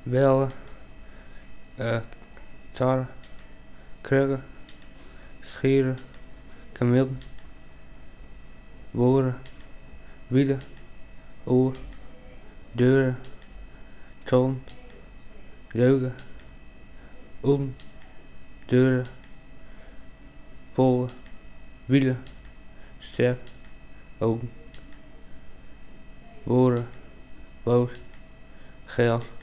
Bellen, tar, kruggen, scheren, kameel, boren, wielen, oor, deuren, toon, leugen, oen, deuren, polen, wielen, ster, ogen, boren, boot, geld,